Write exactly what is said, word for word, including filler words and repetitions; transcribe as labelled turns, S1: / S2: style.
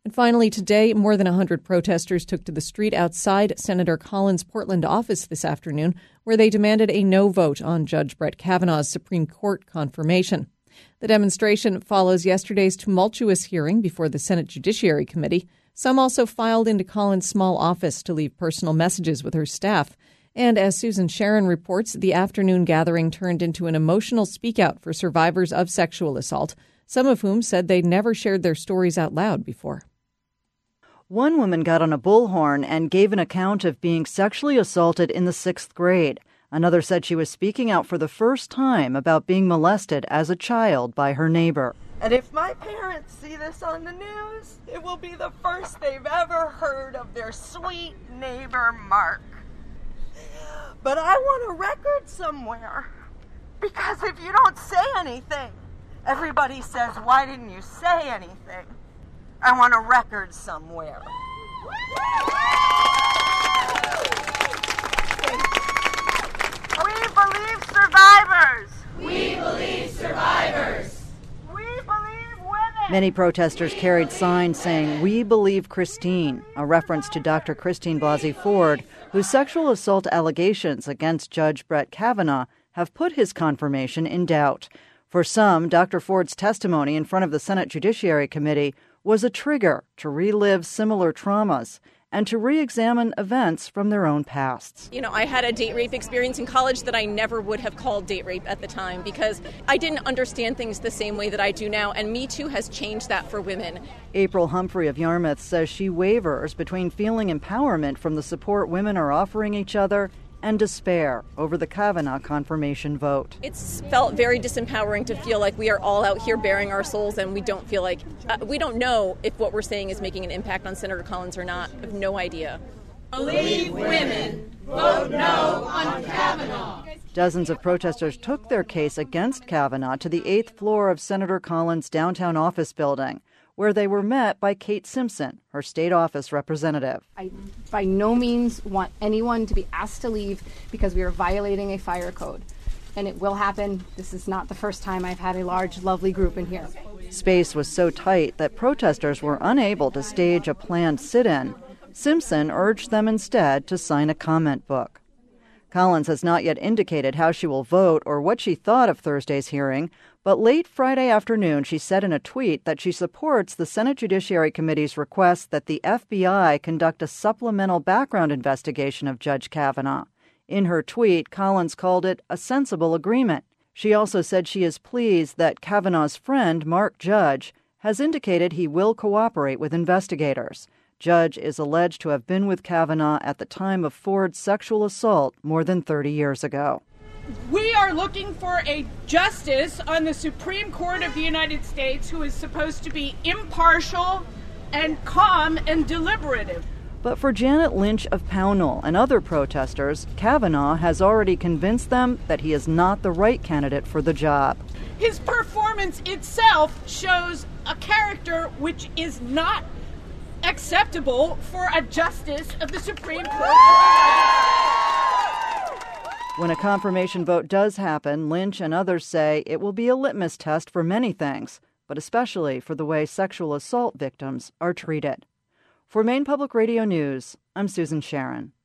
S1: And finally, today, more than one hundred protesters took to the street outside Senator Collins' Portland office this afternoon, where they demanded a no vote on Judge Brett Kavanaugh's Supreme Court confirmation. The demonstration follows yesterday's tumultuous hearing before the Senate Judiciary Committee. Some also filed into Collins' small office to leave personal messages with her staff. And as Susan Sharon reports, the afternoon gathering turned into an emotional speak-out for survivors of sexual assault, some of whom said they'd never shared their stories out loud before.
S2: One woman got on a bullhorn and gave an account of being sexually assaulted in the sixth grade. Another said she was speaking out for the first time about being molested as a child by her neighbor.
S3: And if my parents see this on the news, it will be the first they've ever heard of their sweet neighbor, Mark. But I want a record somewhere, because if you don't say anything, everybody says, why didn't you say anything? I want a record somewhere. We believe survivors.
S4: We believe survivors.
S3: We believe women.
S2: Many protesters carried signs saying, "We believe Christine," a reference to Doctor Christine Blasey Ford, whose sexual assault allegations against Judge Brett Kavanaugh have put his confirmation in doubt. For some, Doctor Ford's testimony in front of the Senate Judiciary Committee was a trigger to relive similar traumas and to re-examine events from their own pasts.
S5: You know, I had a date rape experience in college that I never would have called date rape at the time because I didn't understand things the same way that I do now, and Me Too has changed that for women.
S2: April Humphrey of Yarmouth says she wavers between feeling empowerment from the support women are offering each other and despair over the Kavanaugh confirmation vote.
S5: It's felt very disempowering to feel like we are all out here bearing our souls and we don't feel like, uh, we don't know if what we're saying is making an impact on Senator Collins or not. I have no idea.
S4: Believe women, vote no on Kavanaugh.
S2: Dozens of protesters took their case against Kavanaugh to the eighth floor of Senator Collins' downtown office building, where they were met by Kate Simpson, her state office representative.
S6: I by no means want anyone to be asked to leave because we are violating a fire code. And it will happen. This is not the first time I've had a large, lovely group in here.
S2: Space was so tight that protesters were unable to stage a planned sit-in. Simpson urged them instead to sign a comment book. Collins has not yet indicated how she will vote or what she thought of Thursday's hearing, but late Friday afternoon she said in a tweet that she supports the Senate Judiciary Committee's request that the F B I conduct a supplemental background investigation of Judge Kavanaugh. In her tweet, Collins called it a sensible agreement. She also said she is pleased that Kavanaugh's friend, Mark Judge, has indicated he will cooperate with investigators. Judge is alleged to have been with Kavanaugh at the time of Ford's sexual assault more than thirty years ago.
S7: We are looking for a justice on the Supreme Court of the United States who is supposed to be impartial and calm and deliberative.
S2: But for Janet Lynch of Pownell and other protesters, Kavanaugh has already convinced them that he is not the right candidate for the job.
S7: His performance itself shows a character which is not acceptable for a justice of the Supreme Court.
S2: When a confirmation vote does happen, Lynch and others say it will be a litmus test for many things, but especially for the way sexual assault victims are treated. For Maine Public Radio News, I'm Susan Sharon.